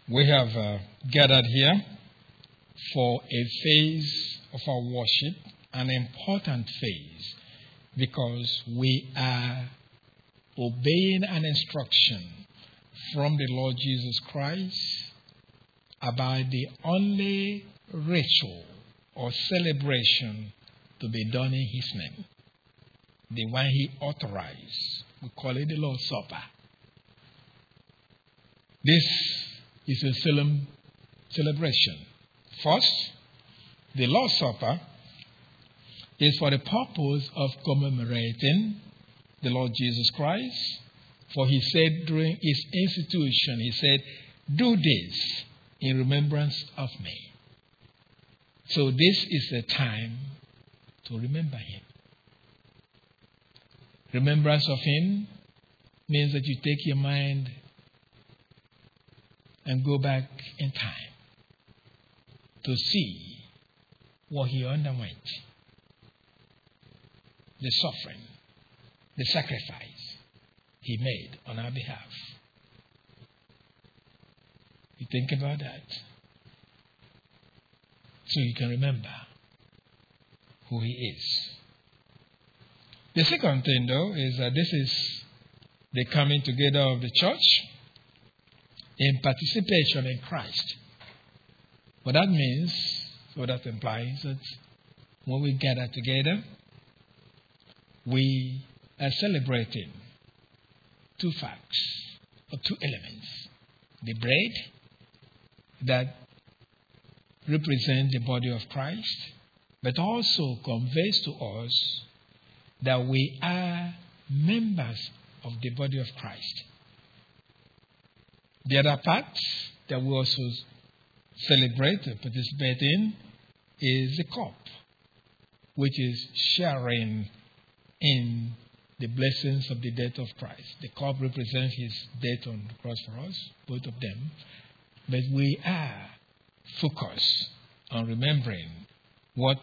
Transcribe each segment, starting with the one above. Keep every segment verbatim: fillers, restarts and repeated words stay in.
We have uh, gathered here for a phase of our worship, an important phase, because we are obeying an instruction from the Lord Jesus Christ about the only ritual or celebration to be done in His name, the one He authorized. We call it the Lord's Supper. This is a solemn celebration. First, the Lord's Supper is for the purpose of commemorating the Lord Jesus Christ. For He said during His institution, He said, "Do this in remembrance of me." So this is the time to remember Him. Remembrance of Him means that you take your mind and go back in time to see what He underwent, the suffering, the sacrifice He made on our behalf. You think about that so you can remember who He is. The second thing, though, is that this is the coming together of the church in participation in Christ. What that means, what that implies, that when we gather together, we are celebrating two facts or two elements. The bread that represents the body of Christ, but also conveys to us that we are members of the body of Christ. The other part that we also celebrate or participate in is the cup, which is sharing in the blessings of the death of Christ. The cup represents His death on the cross for us, both of them. But we are focused on remembering what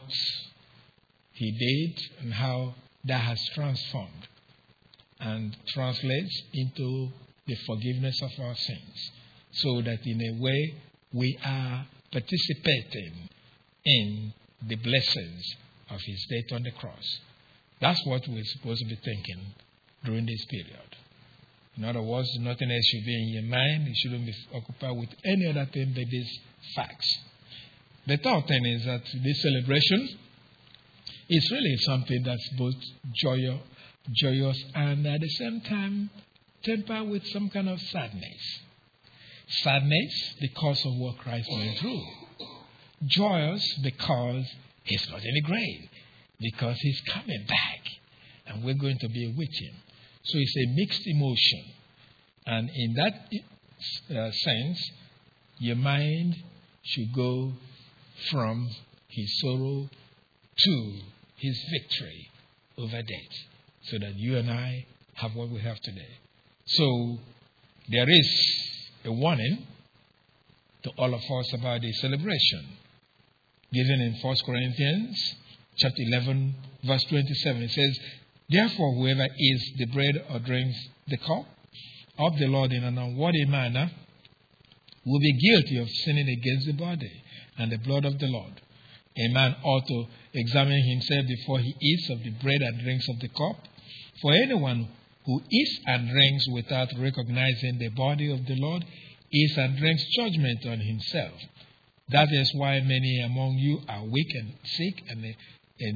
He did and how that has transformed and translates into the forgiveness of our sins, so that in a way we are participating in the blessings of His death on the cross. That's what we're supposed to be thinking during this period. In other words, nothing else should be in your mind. You shouldn't be occupied with any other thing but these facts. The third thing is that this celebration is really something that's both joyous, joyous and at the same time tempered with some kind of sadness. Sadness because of what Christ went through. Joyous because He's not in the grave, because He's coming back and we're going to be with Him. So it's a mixed emotion. And in that uh, sense, your mind should go from His sorrow to His victory over death, so that you and I have what we have today. So there is a warning to all of us about the celebration given in First Corinthians chapter eleven, verse twenty-seven. It says, "Therefore, whoever eats the bread or drinks the cup of the Lord in an unworthy manner will be guilty of sinning against the body and the blood of the Lord. A man ought to examine himself before he eats of the bread and drinks of the cup. For anyone who eats and drinks without recognizing the body of the Lord eats and drinks judgment on himself. That is why many among you are weak and sick, and a,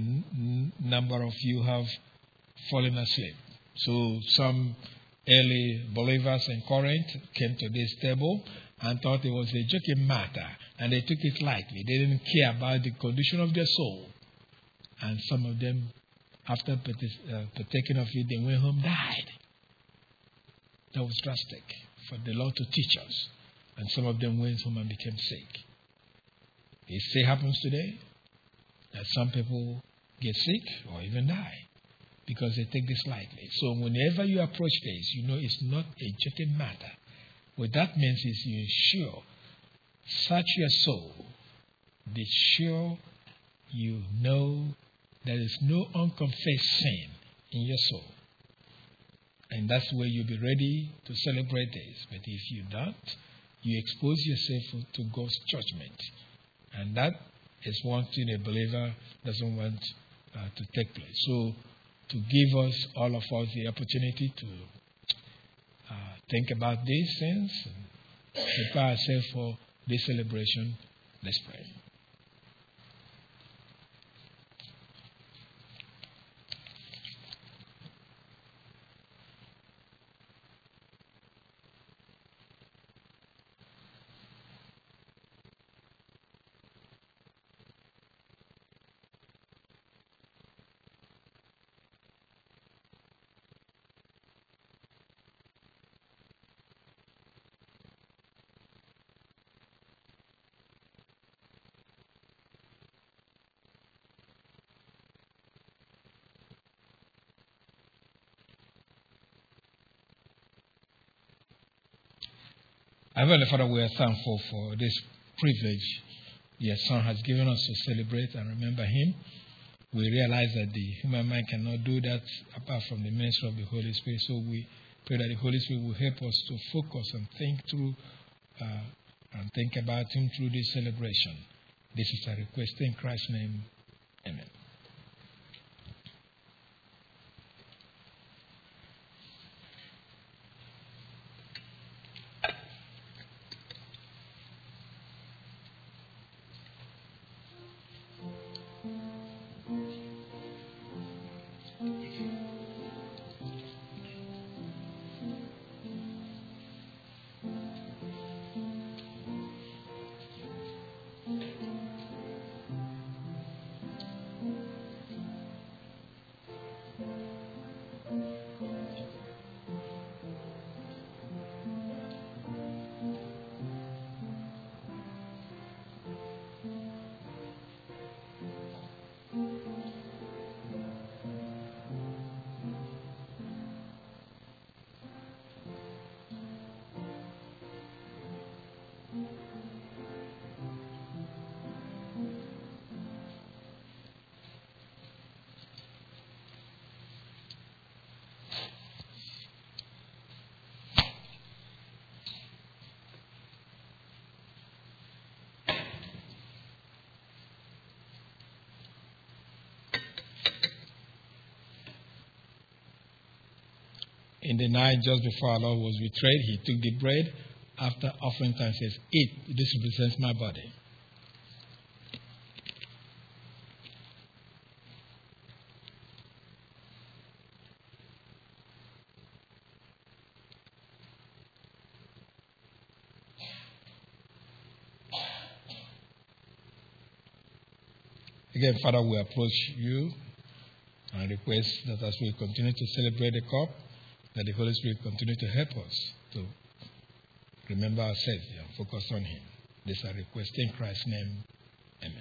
a number of you have fallen asleep." So some early believers in Corinth came to this table and thought it was a joking matter, and they took it lightly. They didn't care about the condition of their soul. And some of them, after partaking of it, they went home, died. That was drastic for the Lord to teach us. And some of them went home and became sick. It still happens today that some people get sick or even die because they take this lightly. So whenever you approach this, you know it's not a joking matter. What that means is you ensure, search your soul, be sure you know there is no unconfessed sin in your soul. And that's where you'll be ready to celebrate this. But if you don't, you expose yourself to God's judgment. And that is one thing a believer doesn't want uh, to take place. So, to give us, all of us, the opportunity to uh, think about these things and prepare ourselves for this celebration, let's pray. Heavenly Father, we are thankful for this privilege your Son has given us to celebrate and remember Him. We realize that the human mind cannot do that apart from the ministry of the Holy Spirit. So we pray that the Holy Spirit will help us to focus and think through uh, and think about Him through this celebration. This is a request in Christ's name. Amen. In the night just before our Lord was betrayed, He took the bread after offering time and says, "Eat, this represents my body." Again, Father, we approach you and request that as we continue to celebrate the cup, that the Holy Spirit continue to help us to remember our Savior and focus on Him. This is a request in Christ's name. Amen.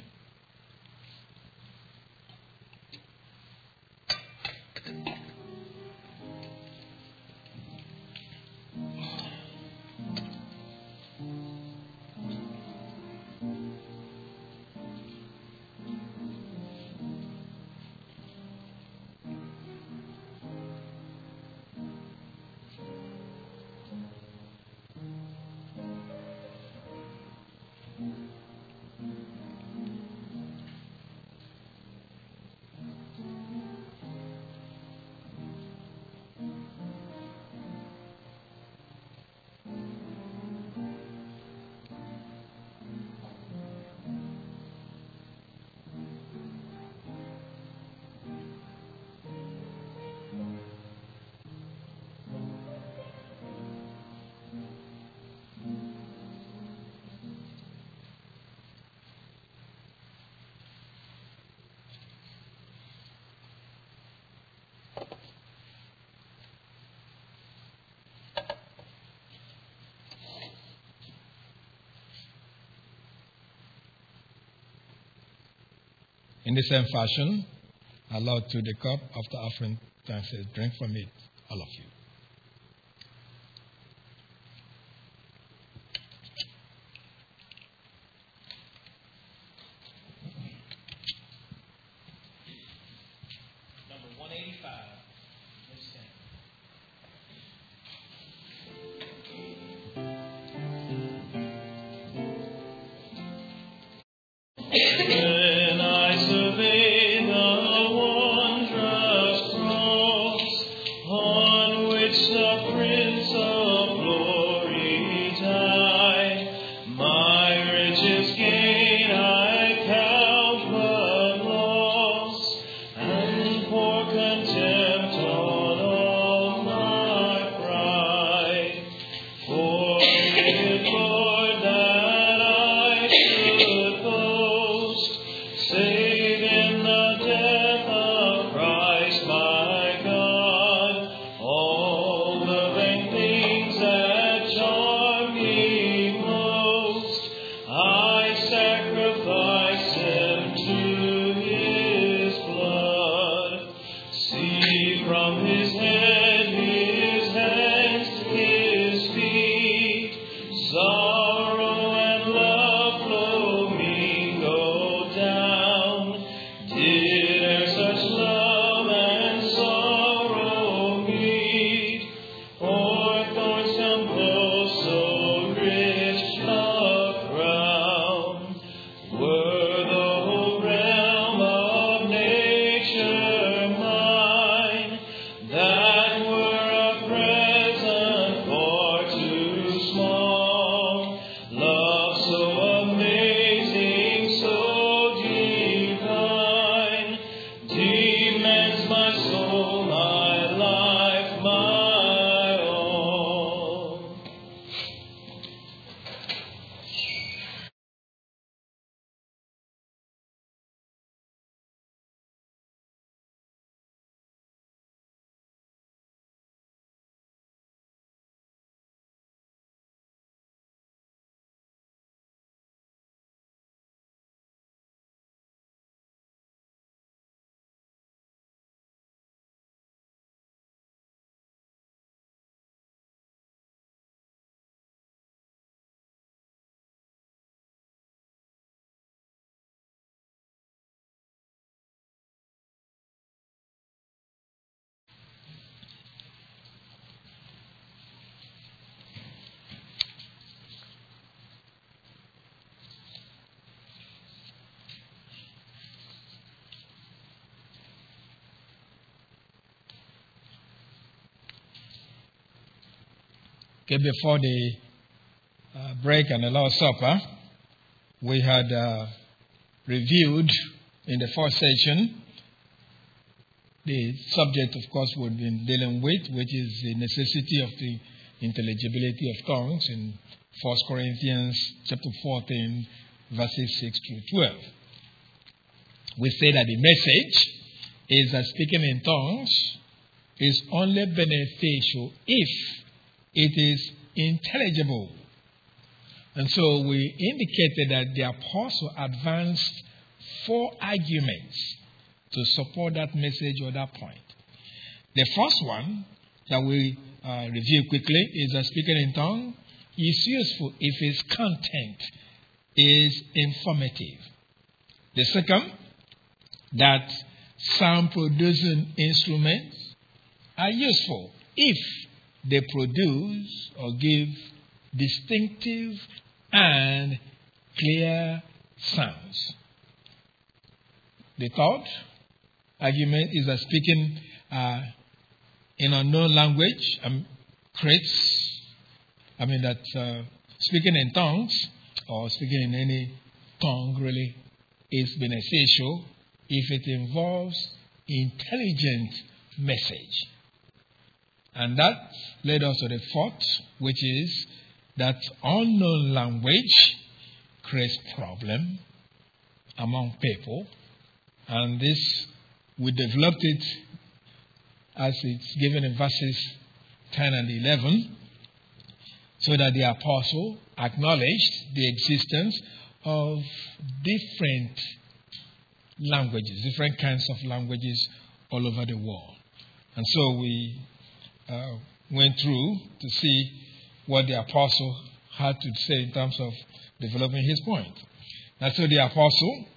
In the same fashion, our Lord took the cup after offering thanks and said, "Drink from it, all of you." Number one eighty-five. Let's stand. Thank you. When I survey the wondrous cross on which the Prince of Glory died, my richest gain I count but loss, and pour contempt on all my pride. For it, Lord, that I should boast, save in the death of Christ my God, all the vain things that charm me most, I sacrifice them to His blood. See from His head, His hands, His feet, sorrow and love flow mingle down. Did e'er such love and sorrow meet, or thorns compose so rich a crown? Were the whole realm of nature mine, that were a present far too small. Love so amazing, so divine, demands my soul, my life, my all. Okay, before the uh, break and the Lord's Supper, we had uh, reviewed in the first session the subject, of course, we've been dealing with, which is the necessity of the intelligibility of tongues in First Corinthians chapter fourteen, verses six through twelve. We say that the message is that speaking in tongues is only beneficial if it is intelligible. And so we indicated that the apostle advanced four arguments to support that message or that point. The first one that we uh, review quickly is that speaking in tongues is useful if its content is informative. The second, that sound producing instruments are useful if they produce or give distinctive and clear sounds. The third argument is that speaking uh, in unknown language um, creates, I mean that uh, speaking in tongues or speaking in any tongue really is beneficial if it involves intelligent message. And that led us to the fourth, which is that unknown language creates problem among people. And this, we developed it as it's given in verses ten and eleven, so that the apostle acknowledged the existence of different languages, different kinds of languages all over the world. And so we uh, went through to see what the apostle had to say in terms of developing his point. And so the apostle,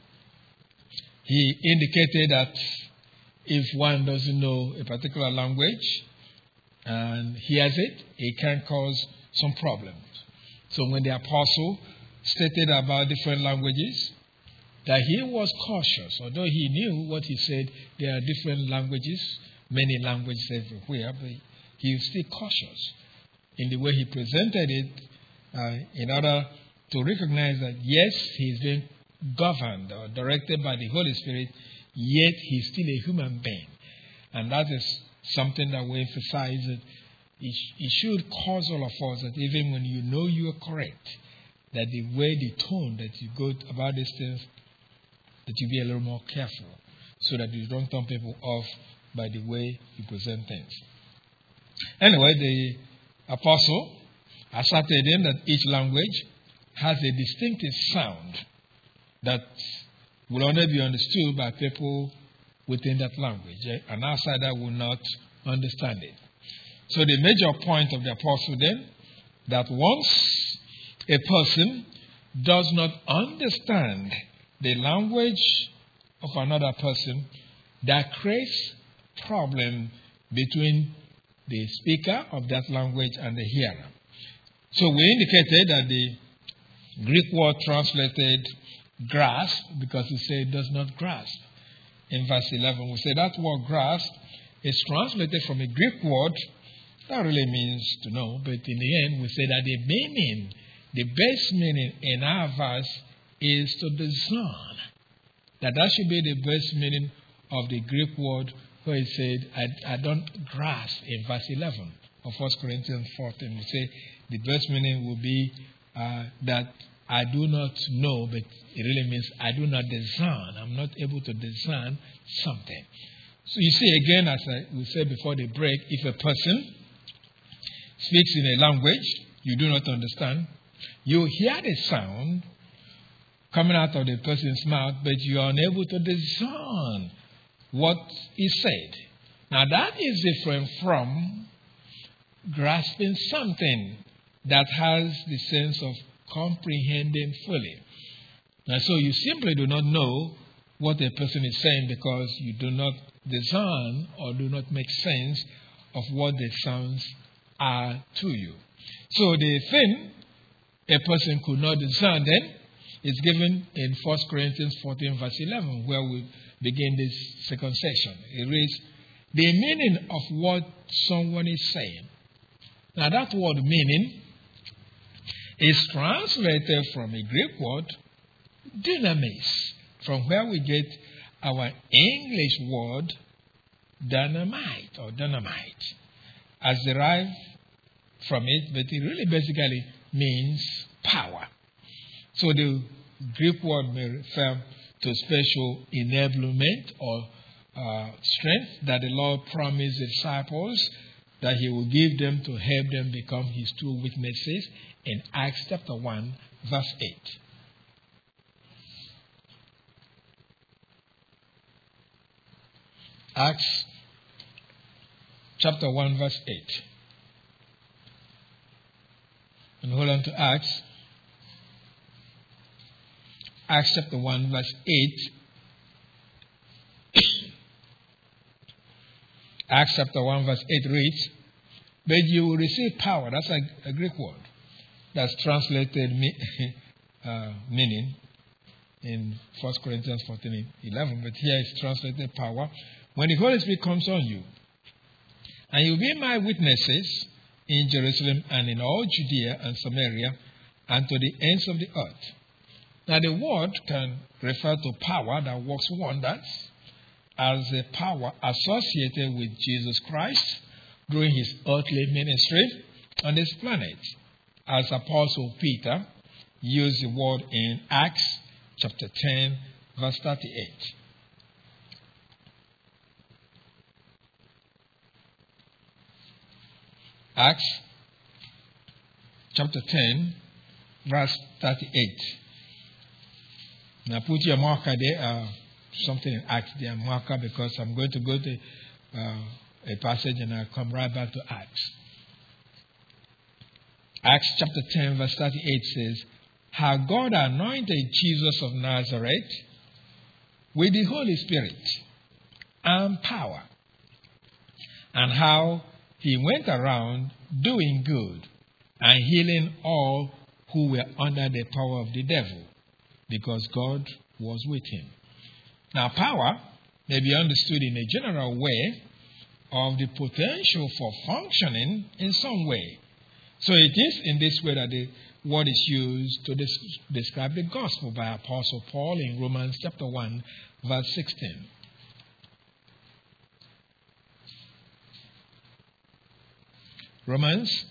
he indicated that if one doesn't know a particular language and hears it, it can cause some problems. So when the apostle stated about different languages, that he was cautious. Although he knew what he said, there are different languages, many languages everywhere, but he was still cautious in the way he presented it uh, in order to recognize that, yes, he's being governed or directed by the Holy Spirit, yet he's still a human being. And that is something that we emphasize that it, it should cause all of us that even when you know you are correct, that the way, the tone that you go about these things, that you be a little more careful so that you don't turn people off by the way you present things. Anyway, the apostle asserted in that each language has a distinctive sound that will only be understood by people within that language. An outsider will not understand it. So the major point of the apostle then, that once a person does not understand the language of another person, that creates problem between the speaker of that language and the hearer. So we indicated that the Greek word translated grasp, because we say it does not grasp. In verse eleven, we say that word grasp is translated from a Greek word that really means to know, but in the end we say that the meaning, the base meaning in our verse is to discern. That that should be the base meaning of the Greek word where it said, I, I don't grasp in verse eleven of First Corinthians fourteen. We say the best meaning will be uh, that I do not know, but it really means I do not discern. I'm not able to discern something. So you see, again, as I we said before the break, if a person speaks in a language you do not understand, you hear the sound coming out of the person's mouth, but you are unable to discern what is said. Now that is different from grasping something that has the sense of comprehending fully. And so you simply do not know what a person is saying because you do not discern or do not make sense of what the sounds are to you. So the thing a person could not discern then is given in First Corinthians fourteen verse eleven, where we begin this second section. It reads, the meaning of what someone is saying. Now that word meaning is translated from a Greek word, dynamis, from where we get our English word dynamite or dynamite, as derived from it, but it really basically means power. So the Greek word may refer to special enablement or uh, strength that the Lord promised the disciples that he will give them to help them become his true witnesses in Acts chapter one, verse eight. Acts chapter one, verse eight. And hold on to Acts. Acts chapter one, verse eight. Acts chapter one, verse eight reads, but you will receive power. That's a, a Greek word. That's translated me, uh, meaning in First Corinthians fourteen eleven. But here it's translated power. When the Holy Spirit comes on you, and you'll be my witnesses in Jerusalem and in all Judea and Samaria and to the ends of the earth. Now the word can refer to power that works wonders, as a power associated with Jesus Christ during his earthly ministry on this planet, as Apostle Peter used the word in Acts chapter ten, verse thirty-eight. Acts chapter ten, verse thirty-eight. Now put your marker there, uh, something in Acts there, marker, because I'm going to go to uh, a passage and I'll come right back to Acts. Acts chapter ten, verse thirty-eight says, how God anointed Jesus of Nazareth with the Holy Spirit and power, and how he went around doing good and healing all who were under the power of the devil, because God was with him. Now, power may be understood in a general way of the potential for functioning in some way. So it is in this way that the word is used to des- describe the gospel by Apostle Paul in Romans chapter one, verse sixteen. Romans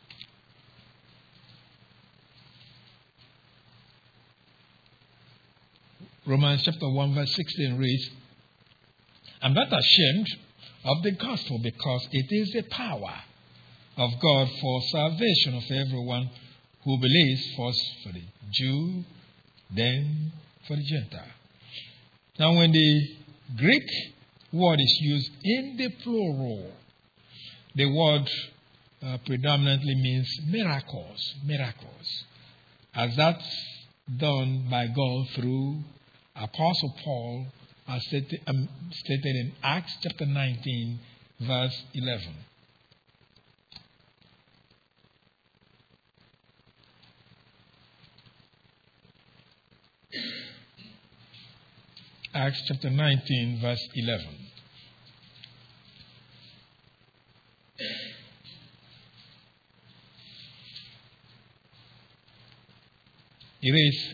Romans chapter one, verse sixteen reads, I'm not ashamed of the gospel because it is the power of God for salvation of everyone who believes, first for the Jew, then for the Gentile. Now, when the Greek word is used in the plural, the word uh, predominantly means miracles, miracles, as that's done by God through Apostle Paul, as stated, um, stated in Acts chapter nineteen, verse eleven. Acts chapter nineteen, verse eleven. It is,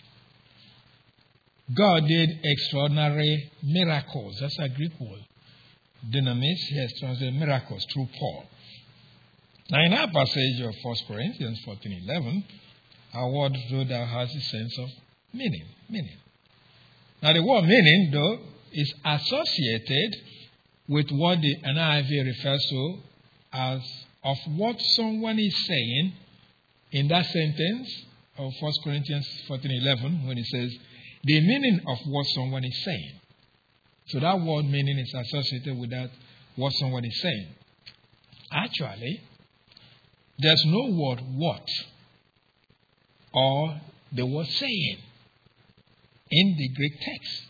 God did extraordinary miracles. That's a Greek word. Dynamis, he has translated miracles through Paul. Now, in our passage of First Corinthians fourteen eleven, our word, though, that has a sense of meaning. Meaning. Now, the word meaning, though, is associated with what the N I V refers to as of what someone is saying in that sentence of First Corinthians fourteen eleven, when it says, the meaning of what someone is saying. So that word meaning is associated with that what someone is saying. Actually, there's no word what or the word saying in the Greek text.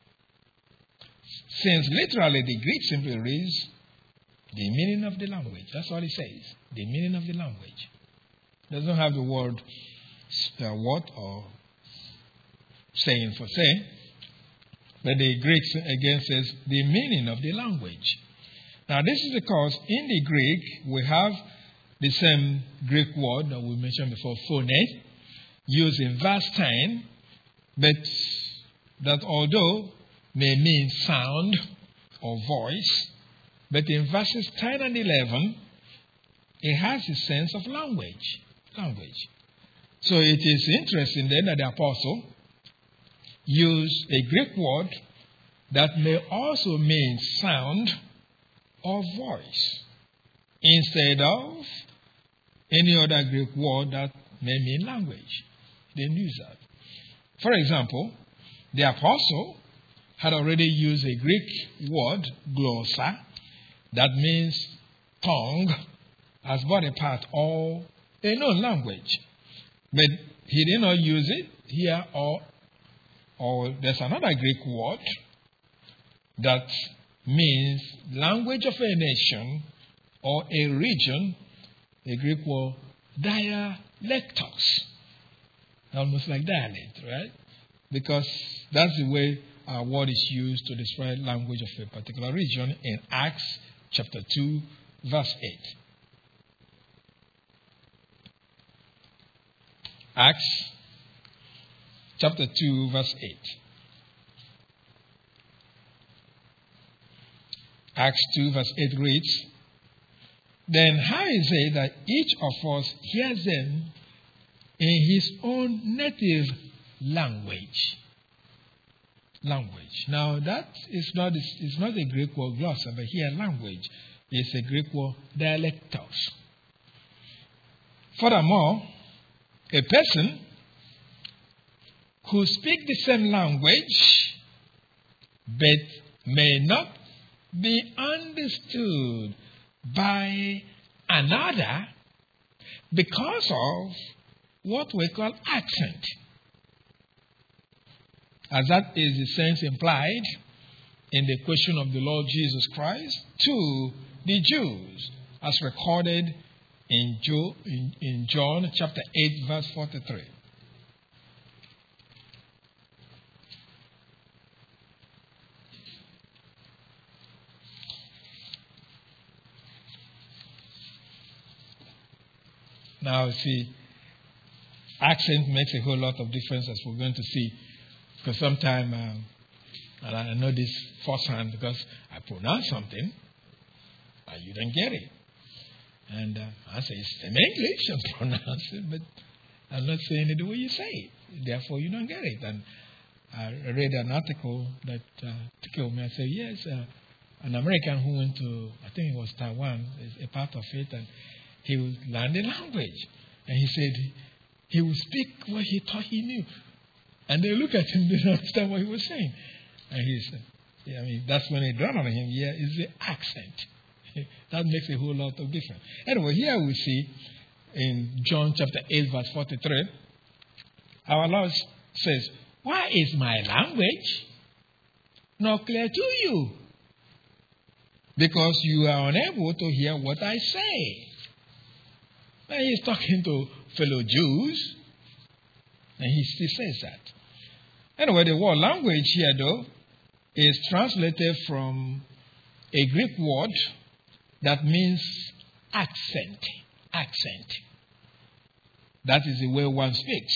Since literally the Greek simply reads the meaning of the language. That's all it says. The meaning of the language. It doesn't have the word uh, what or saying for saying. But the Greek again says the meaning of the language. Now this is because in the Greek we have the same Greek word that we mentioned before, phone, used in verse ten, but that although may mean sound or voice, but in verses ten and eleven, it has a sense of language. Language. So it is interesting then that the apostle used a Greek word that may also mean sound or voice instead of any other Greek word that may mean language. They didn't use that. For example, the apostle had already used a Greek word, glossa, that means tongue as body part or a known language. But he did not use it here, or, or there's another Greek word that means language of a nation or a region, a Greek word, dialectos. Almost like dialect, right? Because that's the way our word is used to describe language of a particular region in Acts chapter two, verse eight. Acts chapter two, verse eight. Acts two, verse eight reads, then how is it that each of us hears them in his own native language? Language. Now that is not it's not a Greek word glossa, but here language is a Greek word dialectos. Furthermore, a person who speaks the same language but may not be understood by another because of what we call accent. As that is the sense implied in the question of the Lord Jesus Christ to the Jews, as recorded in, Jo- in, in John chapter eight, verse forty-three. Now, see, accent makes a whole lot of difference, as we're going to see. Because sometimes, um, and I know this firsthand because I pronounce something and you don't get it. And uh, I say, it's in English, and pronounce it, but I'm not saying it the way you say it. Therefore, you don't get it. And I read an article that uh, tickled me. I said, yes, uh, an American who went to, I think it was Taiwan, is a part of it, and he would learn the language. And he said he would speak what he thought he knew. And they look at him, they don't understand what he was saying. And he said, yeah, I mean, that's when it dawned on him, yeah, it's the accent. That makes a whole lot of difference. Anyway, here we see in John chapter eight, verse forty-three, our Lord says, why is my language not clear to you? Because you are unable to hear what I say. And he's talking to fellow Jews, and he still says that. Anyway, the word language here, though, is translated from a Greek word that means accent. Accent. That is the way one speaks.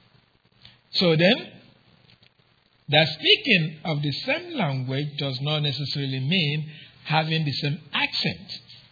So then, that speaking of the same language does not necessarily mean having the same accent.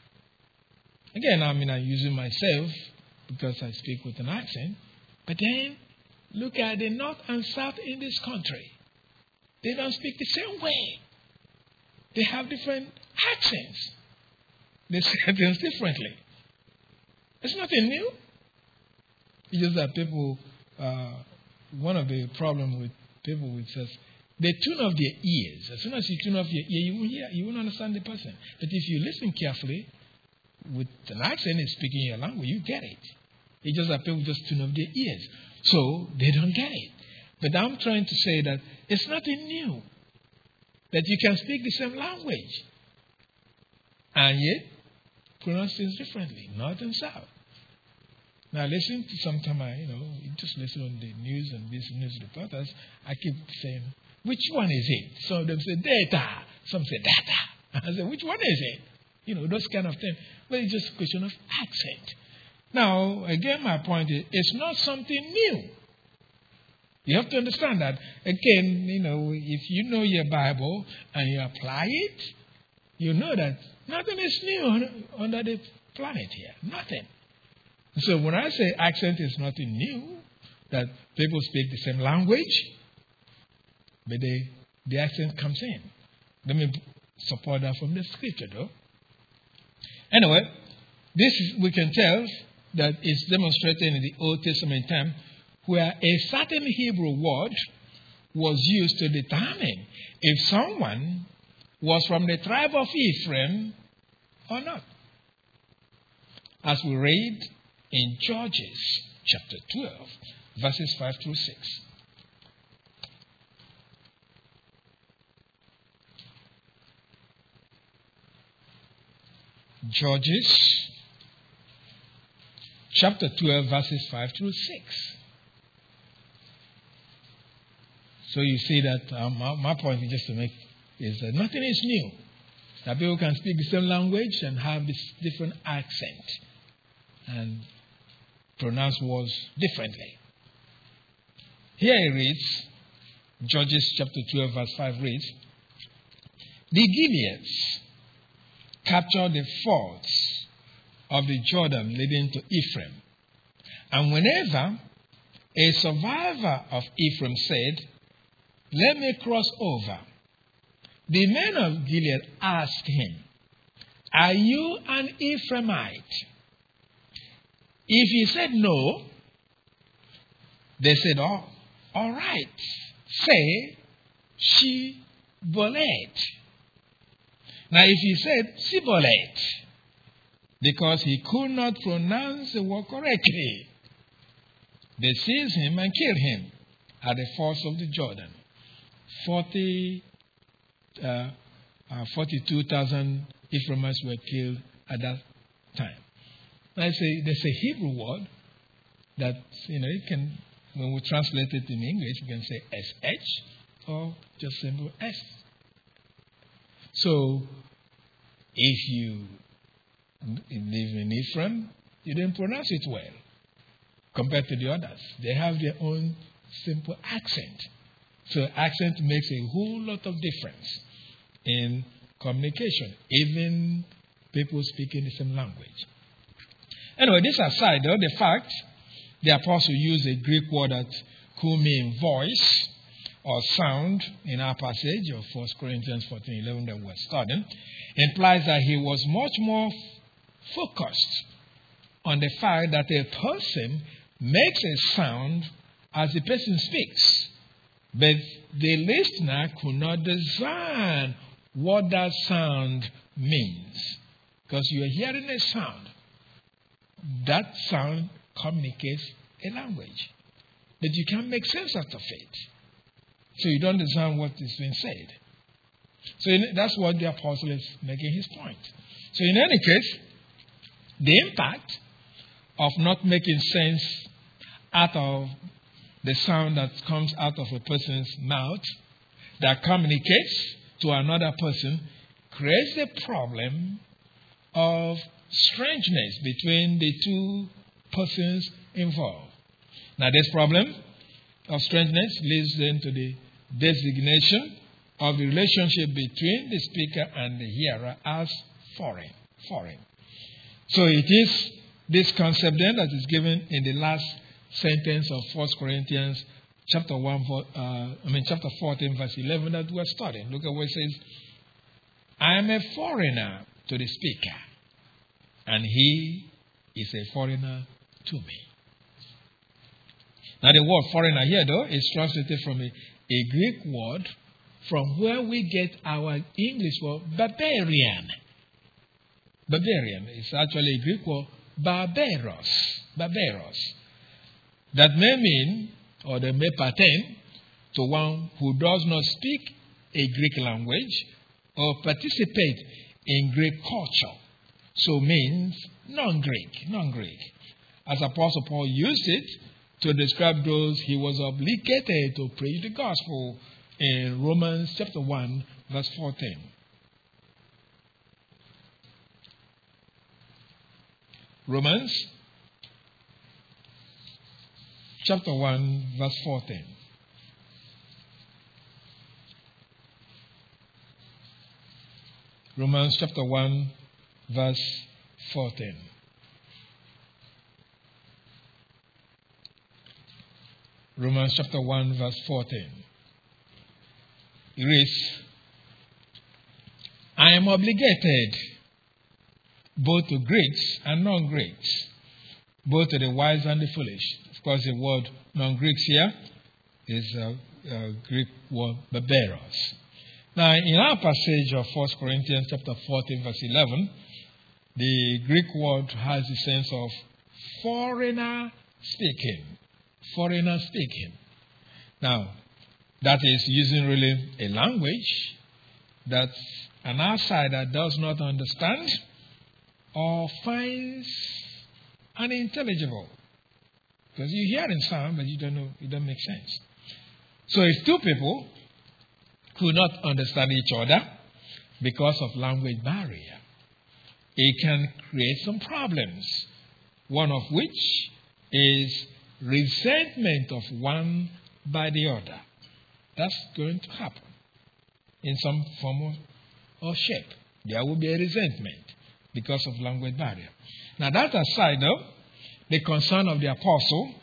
Again, I mean, I'm using myself because I speak with an accent. But then, look at the north and south in this country. They don't speak the same way. They have different accents. They say things differently. It's nothing new. It's just that people, uh, one of the problems with people with us, they tune off their ears. As soon as you tune off your ear, you won't hear, you won't understand the person. But if you listen carefully, with an accent and speaking your language, you get it. It's just that people just tune off their ears. So they don't get it. But I'm trying to say that it's nothing new. That you can speak the same language. And yet, pronounce things differently, north and south. Now listen to sometimes, I, you know, you just listen on the news and these news reporters. I keep saying, which one is it? Some of them say data. Some say data. I say, which one is it? You know, those kind of things. But it's just a question of accent. Now, again, my point is, it's not something new. You have to understand that. Again, you know, if you know your Bible and you apply it, you know that nothing is new on, under the planet here. Nothing. So when I say accent is nothing new, that people speak the same language, but they, the accent comes in. Let me support that from the scripture, though. Anyway, this is, we can tell that it's demonstrated in the Old Testament time where a certain Hebrew word was used to determine if someone was from the tribe of Ephraim or not. As we read in Judges chapter twelve, verses five through six. Judges chapter twelve, verses five through six. So you see that um, my, my point is just to make is that nothing is new. That people can speak the same language and have this different accent and pronounce words differently. Here it reads, Judges chapter twelve, verse five reads, the Gileadites captured the fords of the Jordan leading to Ephraim. And whenever a survivor of Ephraim said, let me cross over, the men of Gilead asked him, are you an Ephraimite? If he said no, they said, oh, all right, say Shibboleth. Now, if he said Shibboleth, because he could not pronounce the word correctly, they seized him and killed him at the fords of the Jordan. Forty, uh, uh, forty-two thousand Ephraimites were killed at that time. I say there's a Hebrew word that, you know, you can, when we translate it in English, we can say S H or just simple S. So, if you live in Ephraim You didn't pronounce it well compared to the others. They have their own simple accent. So accent makes a whole lot of difference in communication, even people speaking the same language. Anyway, this aside, though, the fact the apostle used a Greek word that could mean voice or sound in our passage of First Corinthians fourteen eleven that we're studying implies that he was much more focused on the fact that a person makes a sound as the person speaks, but the listener could not discern what that sound means. Because you are hearing a sound. That sound communicates a language. But you can't make sense out of it. So you don't understand what is being said. So that's what the apostle is making his point. So in any case, the impact of not making sense out of the sound that comes out of a person's mouth that communicates to another person creates a problem of strangeness between the two persons involved. Now, this problem of strangeness leads then to the designation of the relationship between the speaker and the hearer as foreign. Foreign. So it is this concept then that is given in the last sentence of First Corinthians chapter one, uh, I mean chapter fourteen, verse eleven that we're studying. Look at what it says. I am a foreigner to the speaker, and he is a foreigner to me. Now the word foreigner here, though, is translated from a, a Greek word from where we get our English word barbarian. Barbarian is actually a Greek word barbaros. Barbaros. That may mean, or they may pertain to one who does not speak a Greek language or participate in Greek culture. So means non-Greek, non-Greek. As Apostle Paul used it to describe those he was obligated to preach the gospel in Romans chapter one, verse fourteen. Romans chapter one, verse fourteen. Romans chapter one, verse fourteen. Romans chapter one, verse fourteen. It reads, I am obligated both to Greeks and non-Greeks, both to the wise and the foolish. Of course, the word non-Greeks here is a, a Greek word barbaros. Now, in our passage of First Corinthians chapter fourteen, verse eleven, the Greek word has the sense of foreigner speaking. Foreigner speaking. Now, that is using really a language that an outsider does not understand or finds unintelligible. Because you hear in sound, but you don't know, it doesn't make sense. So if two people could not understand each other because of language barrier, it can create some problems. One of which is resentment of one by the other. That's going to happen in some form or shape. There will be a resentment because of language barrier. Now that aside, though, the concern of the apostle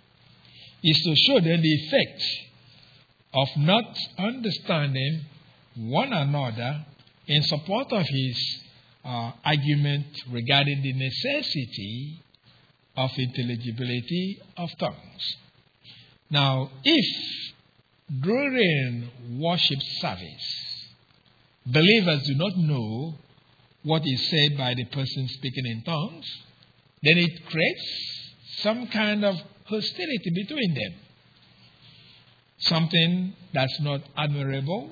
is to show them the effect of not understanding one another in support of his uh, argument regarding the necessity of intelligibility of tongues. Now, if during worship service, believers do not know what is said by the person speaking in tongues, then it creates some kind of hostility between them. Something that's not admirable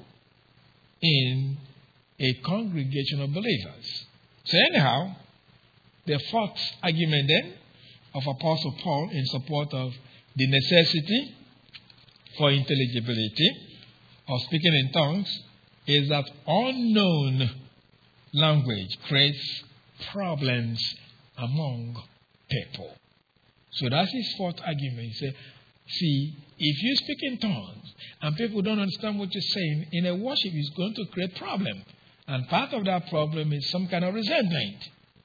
in a congregation of believers. So anyhow, the fourth argument then of Apostle Paul in support of the necessity for intelligibility of speaking in tongues is that unknown language creates problems among people. So that's his fourth argument. He said, see, if you speak in tongues and people don't understand what you're saying, in a worship it's going to create problem. And part of that problem is some kind of resentment.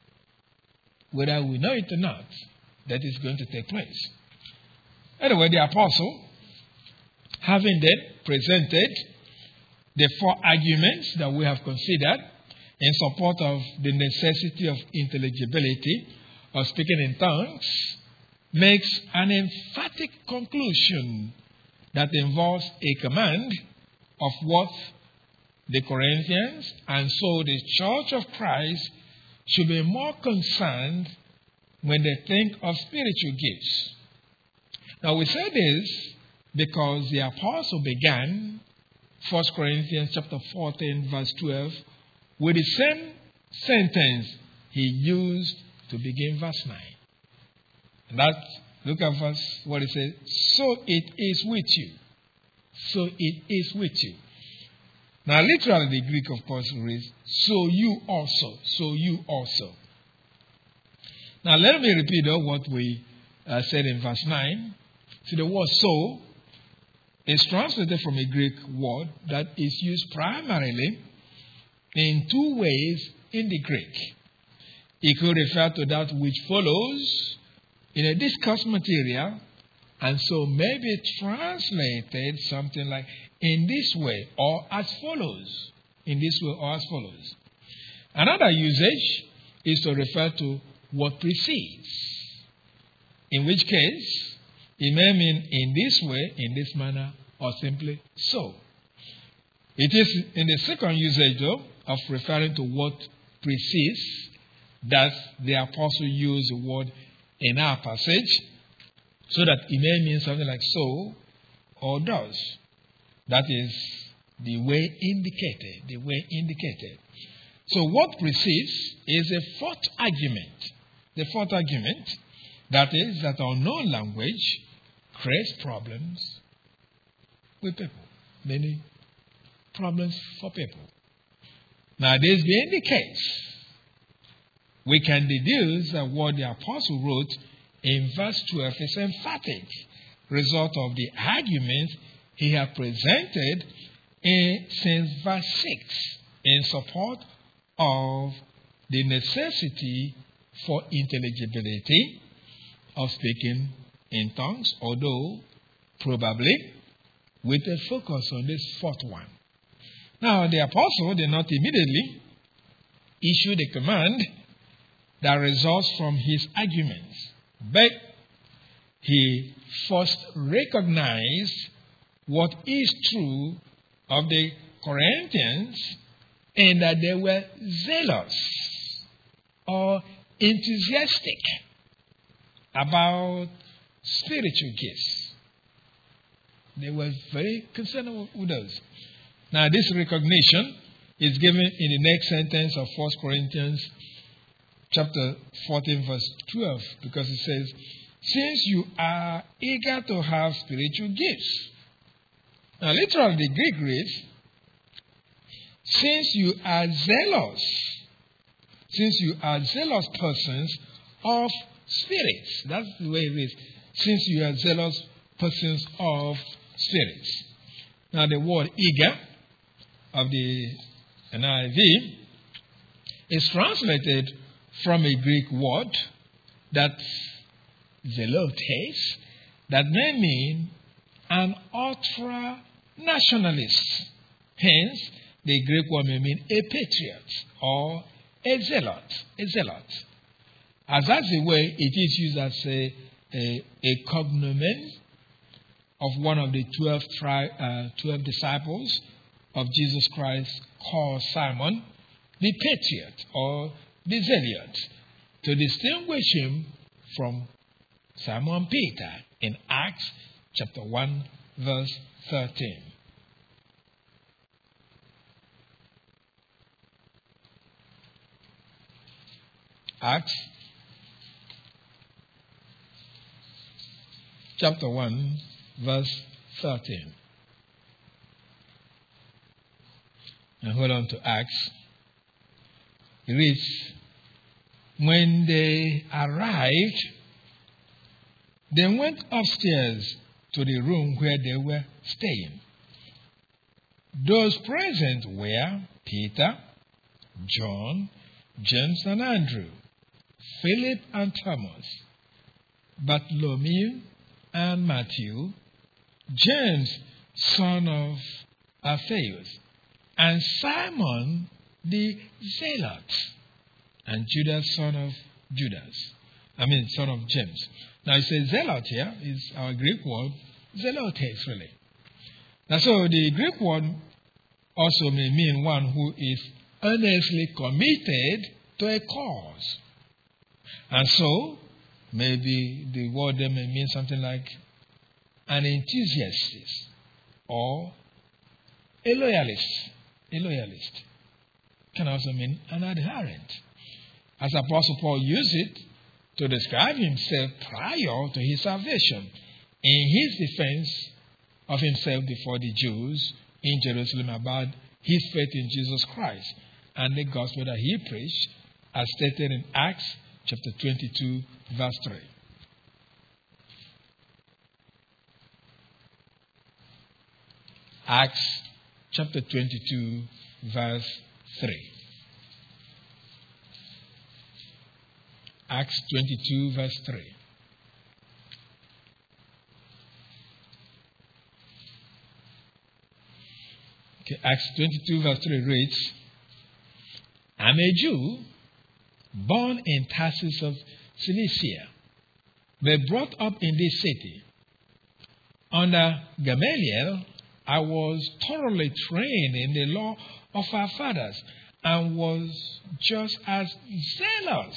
Whether we know it or not, that is going to take place. Anyway, the apostle, having then presented the four arguments that we have considered in support of the necessity of intelligibility of speaking in tongues, makes an emphatic conclusion that involves a command of what the Corinthians and so the Church of Christ should be more concerned when they think of spiritual gifts. Now we say this because the apostle began First Corinthians chapter fourteen verse twelve with the same sentence he used to begin verse nine. And that, look at verse what it says, so it is with you. So it is with you. Now literally the Greek of course reads, so you also, so you also. Now let me repeat uh, what we uh, said in verse nine. See, the word so is translated from a Greek word that is used primarily in two ways in the Greek. It could refer to that which follows in a discussed material, and so maybe translated something like in this way or as follows. In this way or as follows. Another usage is to refer to what precedes, in which case it may mean in this way, in this manner, or simply so. It is in the second usage, though, of referring to what precedes that the apostle used the word in our passage, so that it may mean something like so or does. That is the way indicated, the way indicated. So what precedes is a fourth argument. The fourth argument, that is that unknown language creates problems with people. Many problems for people. Now, this being the case, we can deduce that what the apostle wrote in verse twelve is emphatic result of the argument he had presented in, since verse six in support of the necessity for intelligibility of speaking in tongues, although probably with a focus on this fourth one. Now, the apostle did not immediately issue the command that results from his arguments, but he first recognized what is true of the Corinthians and that they were zealous or enthusiastic about spiritual gifts. They were very concerned with those. Now, this recognition is given in the next sentence of First Corinthians chapter fourteen, verse twelve, because it says, since you are eager to have spiritual gifts. Now, literally, the Greek reads, since you are zealous, since you are zealous persons of spirits. That's the way it reads. Since you are zealous persons of spirits. Now, the word eager of the N I V is translated from a Greek word that's zelotes, that may mean an ultra-nationalist. Hence, the Greek word may mean a patriot or a zealot. A zealot. As that's the way it is used as a, a, a cognomen of one of the twelve, tri, uh, twelve disciples of Jesus Christ called Simon, the patriot or the zealot, to distinguish him from Simon Peter in Acts chapter one, verse thirteen. Acts chapter one, verse thirteen. And hold on to Acts. It reads, when they arrived, they went upstairs to the room where they were staying. Those present were Peter, John, James and Andrew, Philip and Thomas, Bartholomew and Matthew, James, son of Alphaeus, and Simon the Zealot, and Judas, son of Judas. I mean, son of James. Now, it says zealot here is our Greek word, zelotes, really. Now, so the Greek word also may mean one who is earnestly committed to a cause. And so, maybe the word there may mean something like an enthusiast or a loyalist. A loyalist can also mean an adherent. As Apostle Paul used it to describe himself prior to his salvation in his defense of himself before the Jews in Jerusalem about his faith in Jesus Christ and the gospel that he preached, as stated in Acts chapter twenty-two, verse three. Acts chapter twenty-two, verse three. Acts twenty-two, verse three. Okay, Acts twenty-two, verse three reads, I'm a Jew, born in Tarsus of Cilicia, but brought up in this city. Under Gamaliel, I was thoroughly trained in the law of our fathers and was just as zealous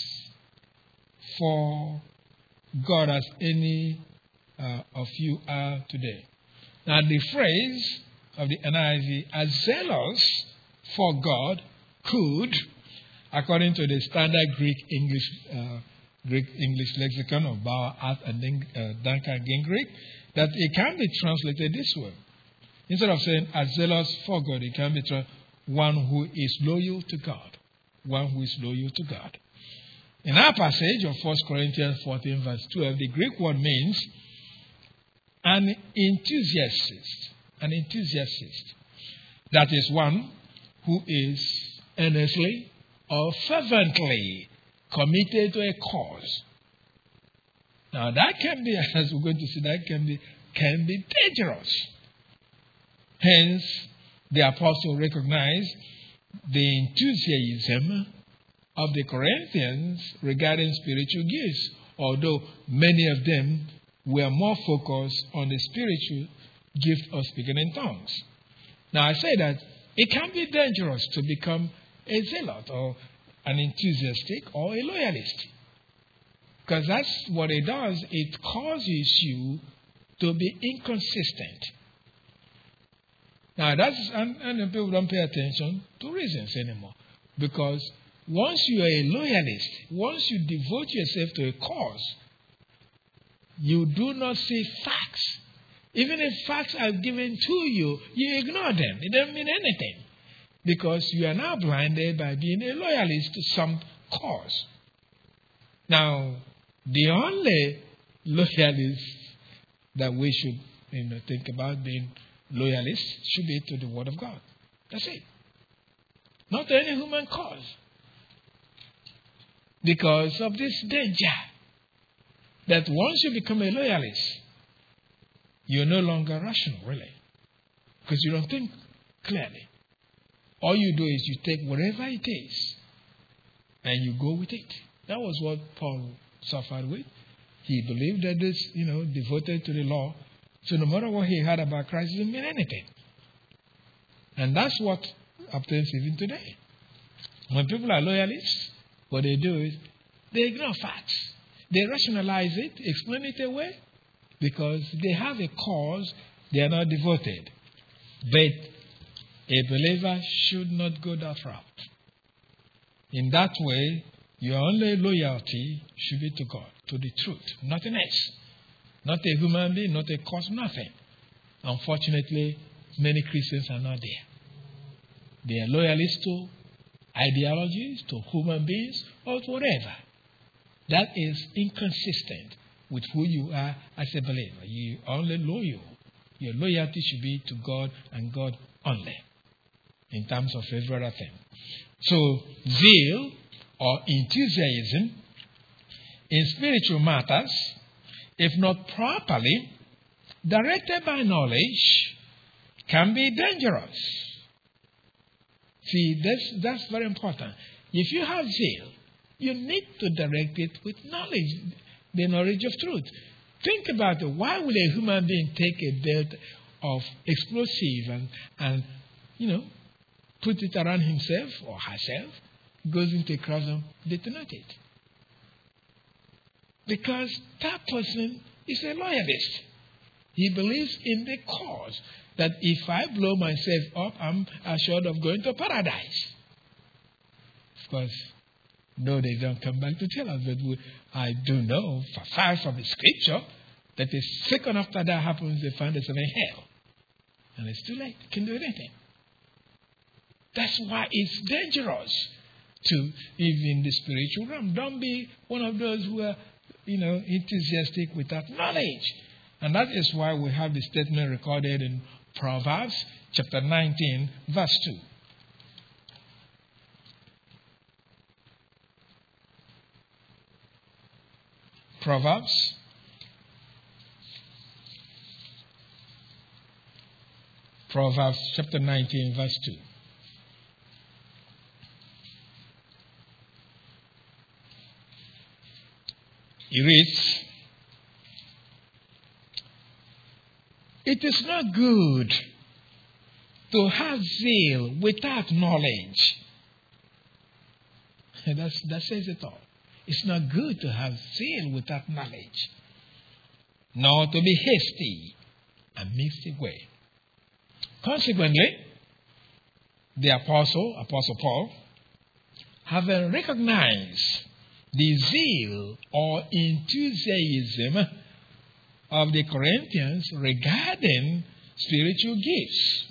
for God as any uh, of you are today. Now, the phrase of the N I V, as zealous for God, could, according to the standard Greek English uh, Greek English lexicon of Bauer, Art, and uh, Duncan Gingrich, that it can be translated this way. Instead of saying as zealous for God, it can be translated one who is loyal to God. One who is loyal to God. In our passage of First Corinthians fourteen, verse twelve, the Greek word means an enthusiast. An enthusiast. That is one who is earnestly or fervently committed to a cause. Now that can be, as we're going to see, that can be can be dangerous. Hence, the apostle recognized the enthusiasm of the Corinthians regarding spiritual gifts, although many of them were more focused on the spiritual gift of speaking in tongues. Now, I say that it can be dangerous to become a zealot or an enthusiastic or a loyalist, because that's what it does. It causes you to be inconsistent. Now, that's, and, and people don't pay attention to reasons anymore. Because once you are a loyalist, once you devote yourself to a cause, you do not see facts. Even if facts are given to you, you ignore them. It doesn't mean anything. Because you are now blinded by being a loyalist to some cause. Now, the only loyalist that we should you know, think about being loyalists should be to the Word of God. That's it. Not to any human cause. Because of this danger that once you become a loyalist, you're no longer rational, really. Because you don't think clearly. All you do is you take whatever it is and you go with it. That was what Paul suffered with. He believed that this, you know, devoted to the law. So no matter what he heard about Christ, it didn't mean anything. And that's what obtains even today. When people are loyalists, what they do is they ignore facts. They rationalize it, explain it away, because they have a cause, they are not devoted. But a believer should not go that route. In that way, your only loyalty should be to God, to the truth, nothing else. Not a human being, not a cause, nothing. Unfortunately, many Christians are not there. They are loyalists to ideologies, to human beings, or to whatever. That is inconsistent with who you are as a believer. You are only loyal. Your loyalty should be to God and God only in terms of every other thing. So, zeal or enthusiasm in spiritual matters, if not properly directed by knowledge, can be dangerous. See, that's, that's very important. If you have zeal, you need to direct it with knowledge, the knowledge of truth. Think about it. Why would a human being take a belt of explosive and, and you know, put it around himself or herself, goes into a crowd and detonate it? Because that person is a loyalist. He believes in the cause that if I blow myself up, I'm assured of going to paradise. Of course, no, they don't come back to tell us, but we, I do know for fact from the scripture that the second after that happens, they find themselves in hell. And it's too late. Can't do anything. That's why it's dangerous to live in the spiritual realm. Don't be one of those who are, you know, enthusiastic without knowledge. And that is why we have the statement recorded in Proverbs chapter nineteen, verse two. Proverbs Proverbs chapter nineteen, verse two. It reads, "It is not good to have zeal without knowledge." That's, that says it all. It's not good to have zeal without knowledge, nor to be hasty and miss the way. Consequently, the apostle, Apostle Paul, having recognized the zeal or enthusiasm of the Corinthians regarding spiritual gifts,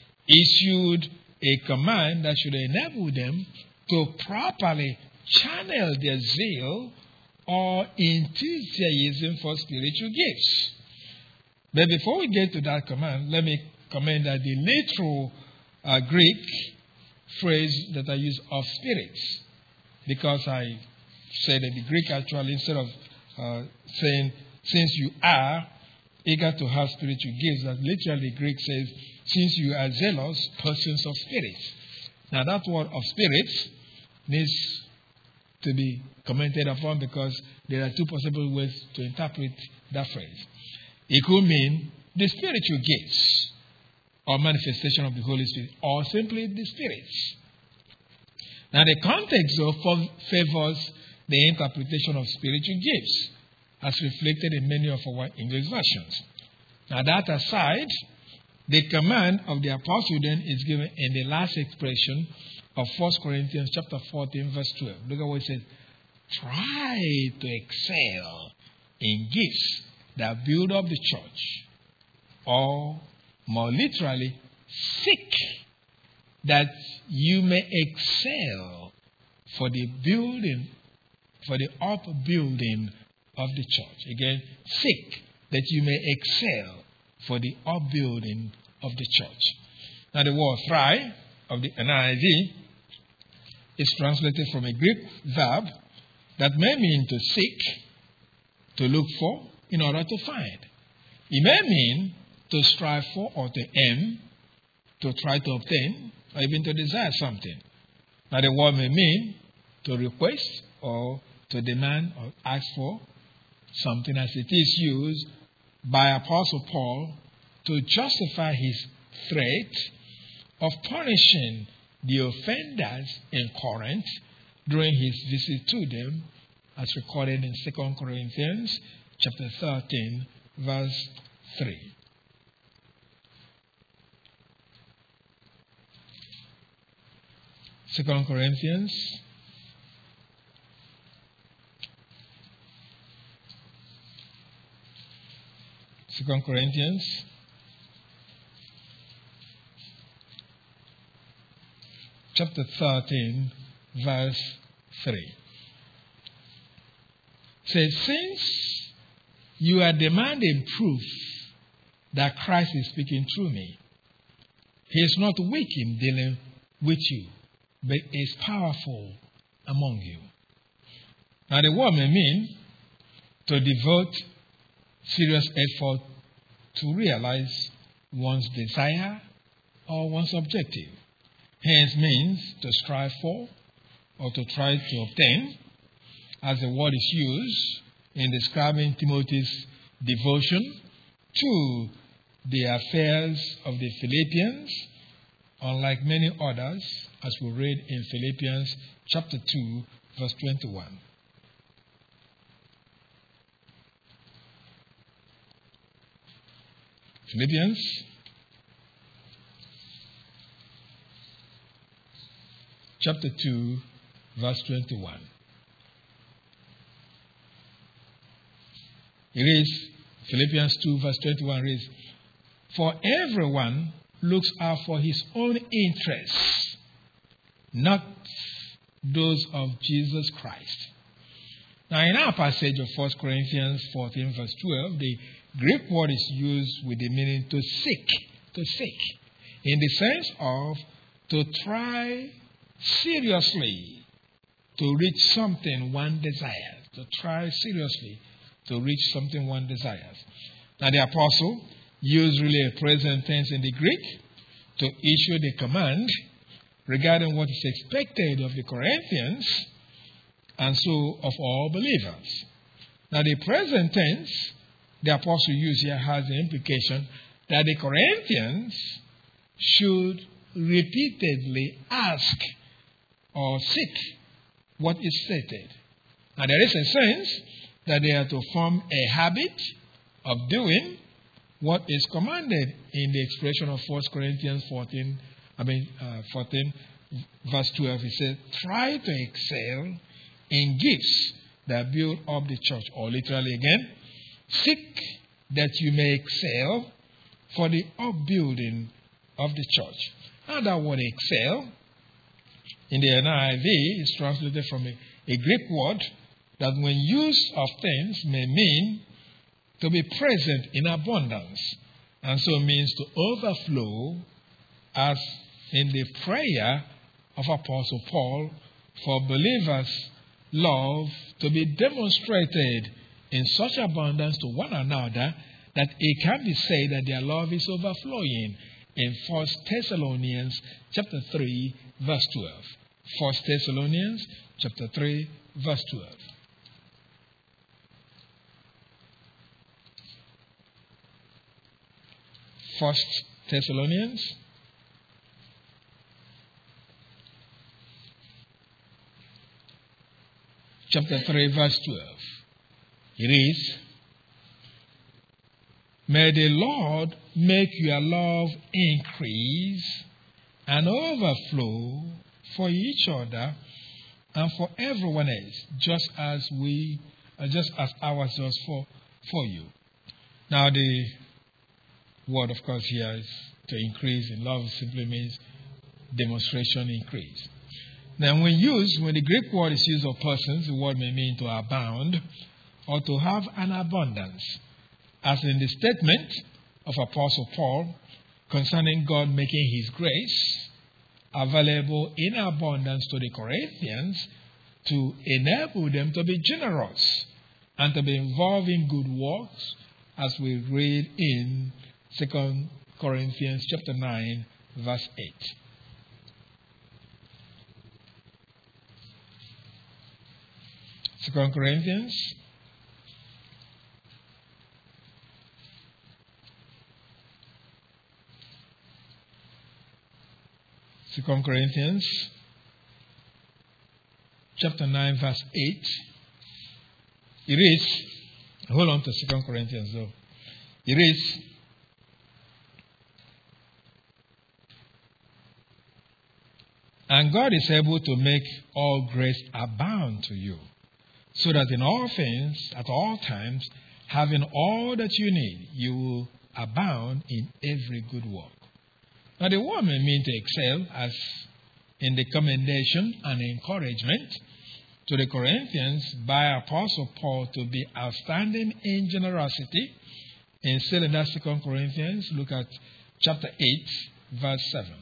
issued a command that should enable them to properly channel their zeal or enthusiasm for spiritual gifts. But before we get to that command, let me comment that the literal uh, Greek phrase that I use of spirits, because I said that the Greek actually, instead of uh, saying, since you are eager to have spiritual gifts, that literally the Greek says, since you are zealous persons of spirits. Now that word of spirits needs to be commented upon because there are two possible ways to interpret that phrase. It could mean the spiritual gifts or manifestation of the Holy Spirit, or simply the spirits. Now the context though favors the interpretation of spiritual gifts as reflected in many of our English versions. Now that aside, the command of the apostle then is given in the last expression of First Corinthians chapter fourteen, verse twelve. Look at what it says. Try to excel in gifts that build up the church. Or, more literally, seek that you may excel for the building, for the upbuilding of the church. Again, seek that you may excel for the upbuilding of the church. Now the word try of the N I V is translated from a Greek verb that may mean to seek, to look for, in order to find. It may mean to strive for or to aim, to try to obtain, or even to desire something. Now the word may mean to request or to demand or ask for something, as it is used by Apostle Paul to justify his threat of punishing the offenders in Corinth during his visit to them, as recorded in Second Corinthians chapter thirteen, verse three. Second Corinthians Second Corinthians chapter thirteen, verse three. It says, since you are demanding proof that Christ is speaking through me, he is not weak in dealing with you, but is powerful among you. Now the word may mean to devote serious effort to realize one's desire or one's objective. Hence means to strive for or to try to obtain, as the word is used in describing Timothy's devotion to the affairs of the Philippians, unlike many others, as we read in Philippians chapter two, verse twenty-one. Philippians chapter two, verse twenty-one. It reads, Philippians two, verse twenty-one reads, for everyone looks out for his own interests, not those of Jesus Christ. Now, in our passage of First Corinthians fourteen, verse twelve, the Greek word is used with the meaning to seek, to seek, in the sense of to try seriously to reach something one desires, to try seriously to reach something one desires. Now, the apostle used really a present tense in the Greek to issue the command regarding what is expected of the Corinthians and so of all believers. Now, the present tense the apostle used here has the implication that the Corinthians should repeatedly ask or seek what is stated. Now, there is a sense that they are to form a habit of doing what is commanded in the expression of First Corinthians fourteen, I mean uh, fourteen, verse twelve. It says, "Try to excel in gifts that build up the church." Or literally again, seek that you may excel for the upbuilding of the church. Now, that word "excel" in the N I V is translated from a, a Greek word that, when used of things, may mean to be present in abundance, and so means to overflow, as in the prayer of Apostle Paul for believers' love to be demonstrated in such abundance to one another that it can be said that their love is overflowing in First Thessalonians chapter three, verse twelve. First Thessalonians chapter three, verse twelve. First Thessalonians chapter three, verse twelve. It is, "May the Lord make your love increase and overflow for each other and for everyone else, just as we, uh, just as ours was for for you." Now, the word, of course, here is to increase in love. Simply means demonstration, increase. Now, when used, when the Greek word is used of persons, the word may mean to abound or to have an abundance, as in the statement of Apostle Paul concerning God making his grace available in abundance to the Corinthians to enable them to be generous and to be involved in good works, as we read in Second Corinthians chapter nine, verse eight. Second Corinthians Second Corinthians chapter nine, verse eight. It is, hold on to Second Corinthians though. It is, "And God is able to make all grace abound to you, so that in all things, at all times, having all that you need, you will abound in every good work." Now, the word may mean to excel, as in the commendation and encouragement to the Corinthians by Apostle Paul to be outstanding in generosity. And still in that Second Corinthians, look at chapter eight, verse seven.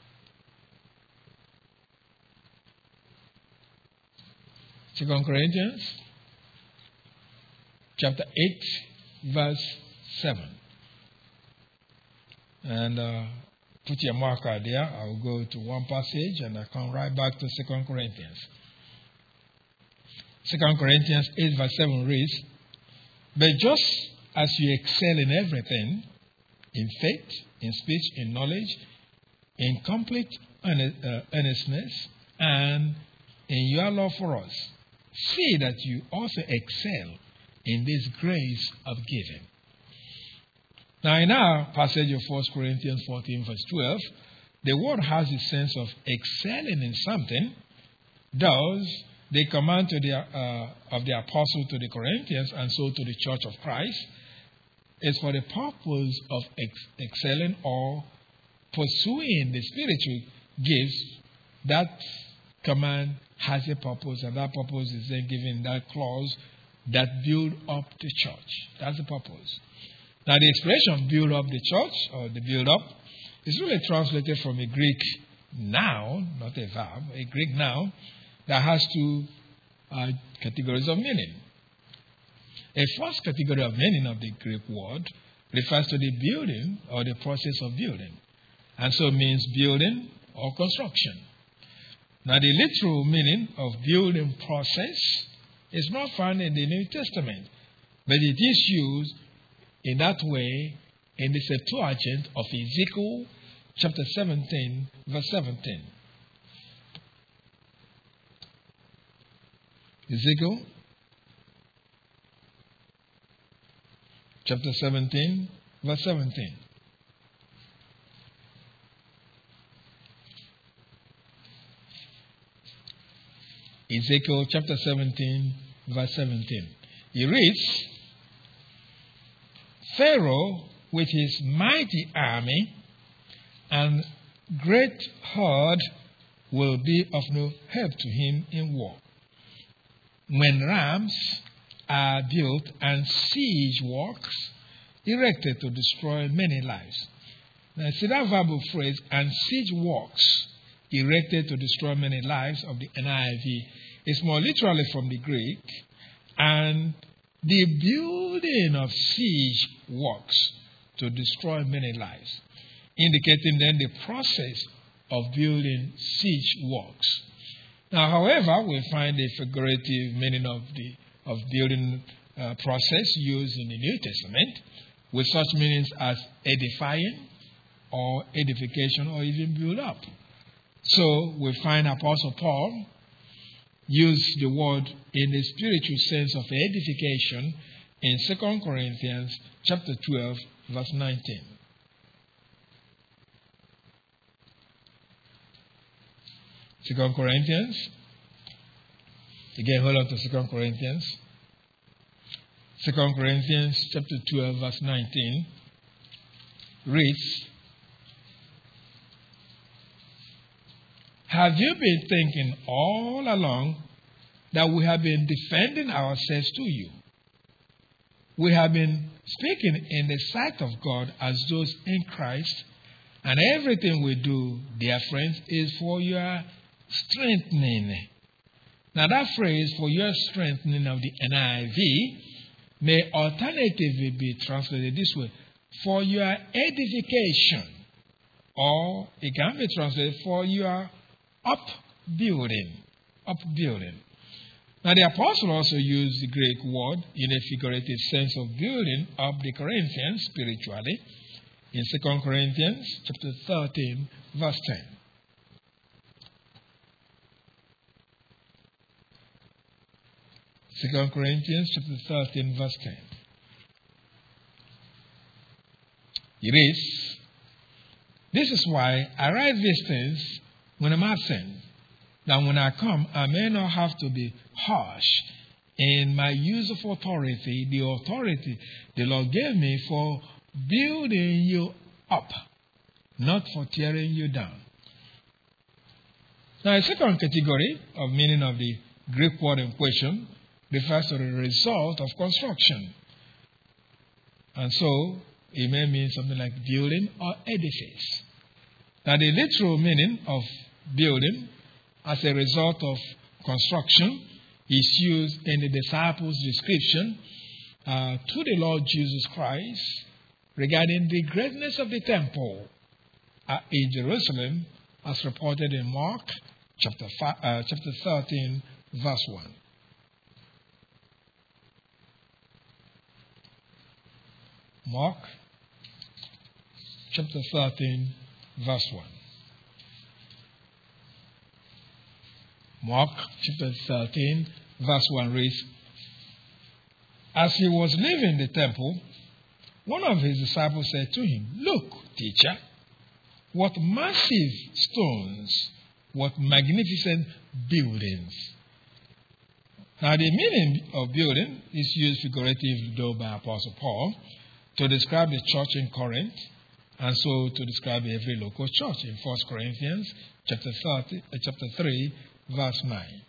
Second Corinthians, chapter eight, verse seven. And uh, put your marker there. I'll go to one passage and I'll come right back to Second Corinthians. Second Corinthians eight, verse seven reads, "But just as you excel in everything, in faith, in speech, in knowledge, in complete earnestness, and in your love for us, see that you also excel in this grace of giving." Now, in our passage of First Corinthians fourteen, verse twelve, the word has a sense of excelling in something. Thus, the command to the, uh, of the apostle to the Corinthians and so to the church of Christ is for the purpose of ex- excelling or pursuing the spiritual gifts. That command has a purpose, and that purpose is then given in that clause that build up the church. That's the purpose. Now, the expression build up the church, or the build up, is really translated from a Greek noun, not a verb, a Greek noun that has two uh, categories of meaning. A first category of meaning of the Greek word refers to the building or the process of building, and so means building or construction. Now, the literal meaning of building process is not found in the New Testament, but it is used in that way in the Septuagint of Ezekiel chapter seventeen, verse seventeen. Ezekiel chapter seventeen, verse seventeen. Ezekiel chapter seventeen, verse seventeen. He reads, "Pharaoh with his mighty army and great horde will be of no help to him in war. When rams are built and siege works erected to destroy many lives." Now, see that verbal phrase, "and siege works erected to destroy many lives" of the N I V is more literally from the Greek, and the building of siege works to destroy many lives, indicating then the process of building siege works. Now, however, we find the figurative meaning of the of building uh, process used in the New Testament, with such meanings as edifying or edification or even build up. So we find Apostle Paul use the word in the spiritual sense of edification in Second Corinthians chapter twelve, verse nineteen. Second Corinthians. Again, hold on to Second Corinthians. Second Corinthians chapter twelve, verse nineteen reads, "Have you been thinking all along that we have been defending ourselves to you? We have been speaking in the sight of God as those in Christ, and everything we do, dear friends, is for your strengthening." Now, that phrase, "for your strengthening" of the N I V, may alternatively be translated this way: "for your edification," or it can be translated "for your upbuilding." Upbuilding. Now, the apostle also used the Greek word in a figurative sense of building up the Corinthians spiritually in Second Corinthians chapter thirteen, verse ten. Second Corinthians chapter thirteen, verse ten. It is, "This is why I write these things when I'm absent, that when I come, I may not have to be harsh in my use of authority, the authority the Lord gave me for building you up, not for tearing you down." Now, a second category of meaning of the Greek word in question refers to the result of construction. And so, it may mean something like building or edifice. Now, the literal meaning of building as a result of construction is used in the disciples' description uh, to the Lord Jesus Christ regarding the greatness of the temple uh, in Jerusalem, as reported in Mark chapter, five, uh, chapter thirteen, verse one. Mark chapter thirteen, verse one. Mark chapter thirteen, verse one reads, "As he was leaving the temple, one of his disciples said to him, 'Look, teacher, what massive stones, what magnificent buildings.'" Now, the meaning of building is used figuratively, though, by Apostle Paul to describe the church in Corinth, and so to describe every local church in First Corinthians chapter thirty, uh, chapter three, verse nine.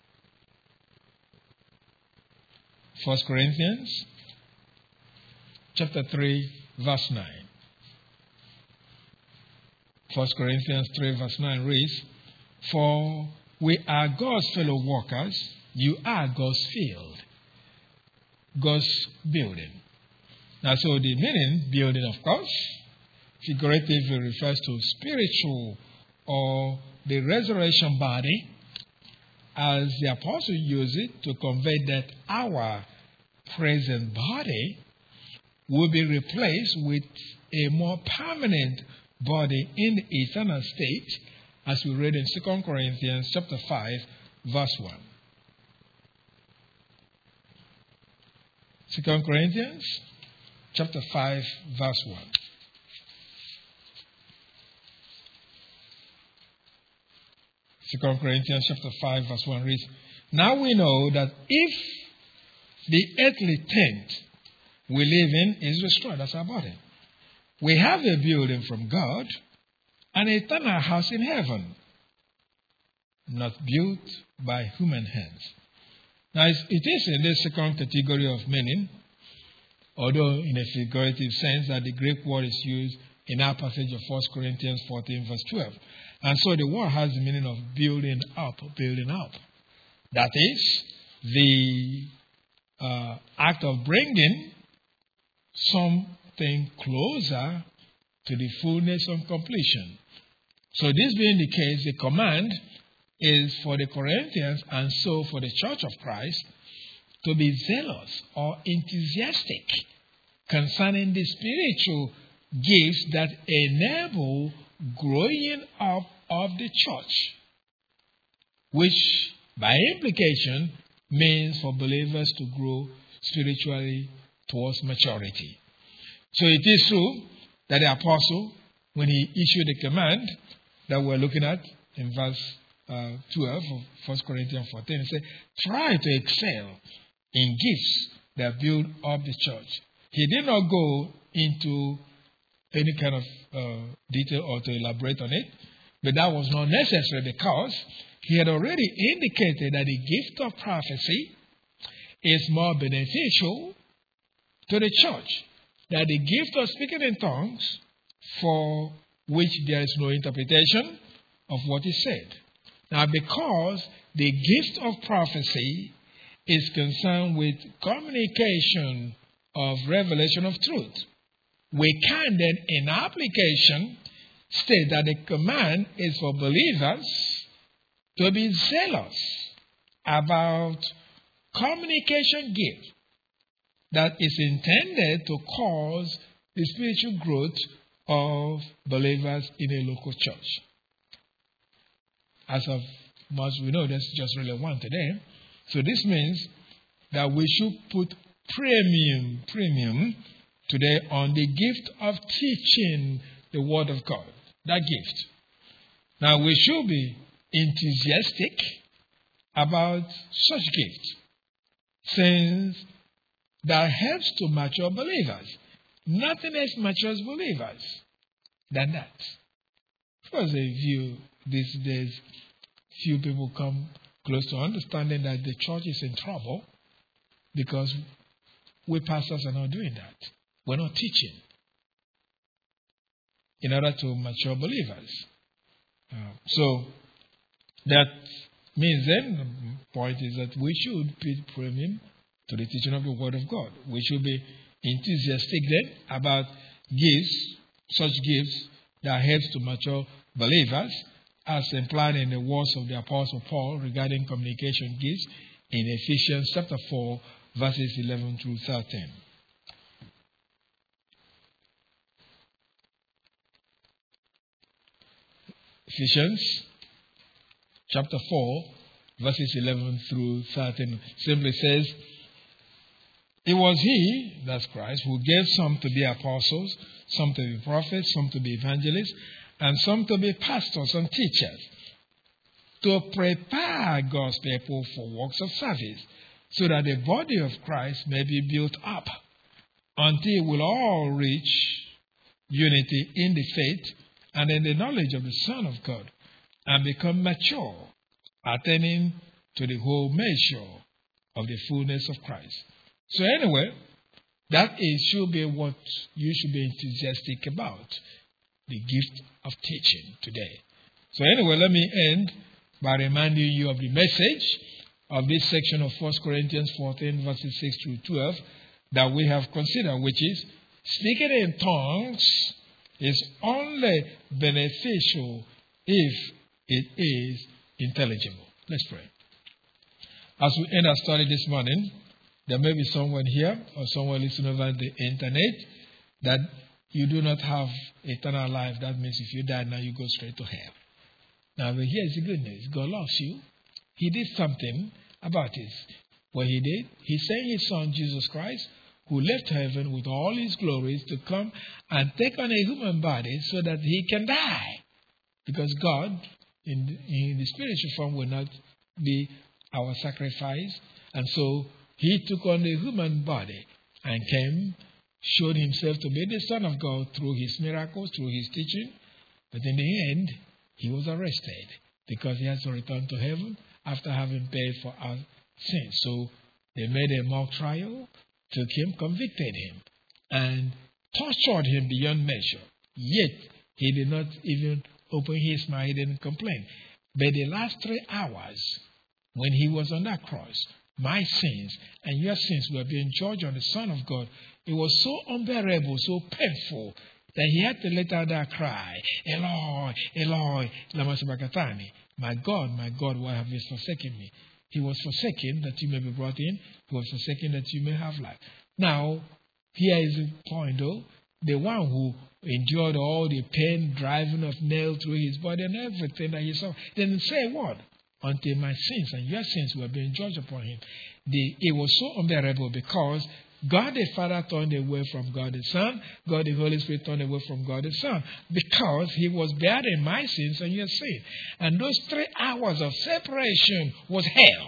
First Corinthians chapter three, verse nine. First Corinthians three, verse nine reads, "For we are God's fellow workers, you are God's field," God's building. Now, so the meaning, building, of course, figuratively refers to spiritual or the resurrection body, as the apostle used it to convey that our present body will be replaced with a more permanent body in the eternal state, as we read in Second Corinthians chapter five, verse one. Second Corinthians chapter five, verse one. Second Corinthians chapter five, verse one reads, "Now we know that if the earthly tent we live in is destroyed," that's our body, "we have a building from God, an eternal house in heaven, not built by human hands." Now, it is in this second category of meaning, although in a figurative sense, that the Greek word is used in our passage of First Corinthians fourteen, verse twelve. And so the word has the meaning of building up, building up. That is, the uh, act of bringing something closer to the fullness of completion. So this being the case, the command is for the Corinthians and so for the Church of Christ to be zealous or enthusiastic concerning the spiritual gifts that enable growing up of the church, which by implication means for believers to grow spiritually towards maturity. So it is true that the apostle, when he issued the command that we're looking at in verse uh, twelve of First Corinthians fourteen, he said, "Try to excel in gifts that build up the church." He did not go into any kind of uh, detail or to elaborate on it, but that was not necessary because he had already indicated that the gift of prophecy is more beneficial to the church than the gift of speaking in tongues, for which there is no interpretation of what is said. Now, because the gift of prophecy is concerned with communication of revelation of truth, we can then, in application, state that the command is for believers to be zealous about communication gift that is intended to cause the spiritual growth of believers in a local church. As of much we know, there's just really one today. So this means that we should put premium, premium today on the gift of teaching the Word of God. That gift. Now, we should be enthusiastic about such gift, since that helps to mature believers. Nothing else matures believers than that. Of course, they view these days few people come close to understanding that the church is in trouble because we pastors are not doing that. We're not teaching in order to mature believers. Uh, so that means then the point is that we should pay premium to the teaching of the Word of God. We should be enthusiastic then about gifts, such gifts that helps to mature believers, as implied in the words of the Apostle Paul regarding communication gifts in Ephesians chapter four, verses eleven through thirteen. Ephesians chapter four, verses eleven through thirteen simply says, "It was he," that's Christ, "who gave some to be apostles, some to be prophets, some to be evangelists, and some to be pastors and teachers, to prepare God's people for works of service, so that the body of Christ may be built up until we'll all reach unity in the faith and in the knowledge of the Son of God, and become mature, attaining to the whole measure of the fullness of Christ." So anyway, that is should be what you should be enthusiastic about, the gift of teaching today. So anyway, let me end by reminding you of the message of this section of First Corinthians fourteen, verses six through twelve, that we have considered, which is, speaking in tongues is only beneficial if it is intelligible. Let's pray. As we end our study this morning, there may be someone here or someone listening over the internet that you do not have eternal life. That means if you die now, you go straight to hell. Now, but here's the good news. God loves you. He did something about it. What he did, he sent his son, Jesus Christ, who left heaven with all his glories to come and take on a human body so that he can die. Because God, in the, in the spiritual form, will not be our sacrifice. And so he took on the human body and came, showed himself to be the Son of God through his miracles, through his teaching. But in the end, he was arrested because he has to return to heaven after having paid for our sins. So they made a mock trial, took him, convicted him, and tortured him beyond measure. Yet, he did not even open his mouth, he didn't complain. But the last three hours, when he was on that cross, my sins and your sins were being judged on the Son of God. It was so unbearable, so painful, that he had to let out that cry, Eloi, Eloi, lama sabachthani. My God, my God, why have you forsaken me? He was forsaken that you may be brought in. He was forsaken that you may have life. Now, here is the point, though. The one who endured all the pain, driving of nails through his body and everything that he saw, didn't say what? Until my sins and your sins were being judged upon him. The, it was so unbearable because God the Father turned away from God the Son. God the Holy Spirit turned away from God the Son. Because he was bearing my sins and your sin. And those three hours of separation was hell.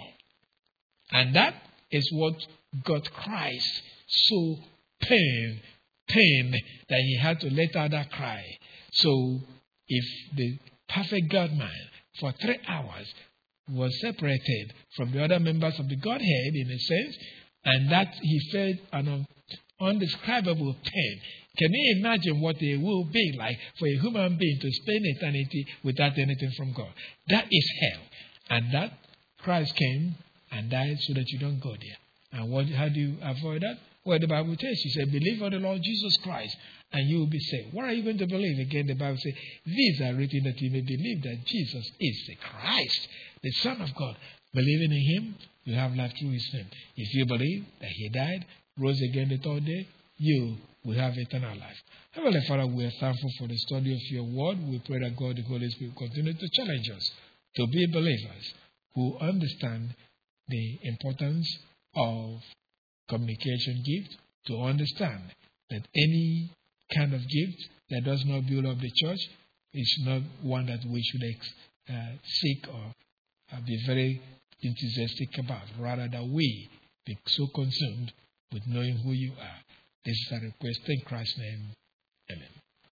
And that is what got Christ so pain, pain that he had to let out that cry. So if the perfect God-man for three hours was separated from the other members of the Godhead in a sense, and that he felt an undescribable pain. Can you imagine what it will be like for a human being to spend eternity without anything from God? That is hell. And that Christ came and died so that you don't go there. And what, how do you avoid that? Well, the Bible tells you, say, believe on the Lord Jesus Christ and you will be saved. What are you going to believe? Again, the Bible says, these are written that you may believe that Jesus is the Christ, the Son of God. Believing in him, you have life through his name. If you believe that he died, rose again the third day, you will have eternal life. Heavenly Father, we are thankful for the study of your word. We pray that God, the Holy Spirit, continue to challenge us to be believers who understand the importance of communication gift, to understand that any kind of gift that does not build up the church is not one that we should uh, seek or uh, be very enthusiastic about, rather that we be so consumed with knowing who you are. This is a request in Christ's name.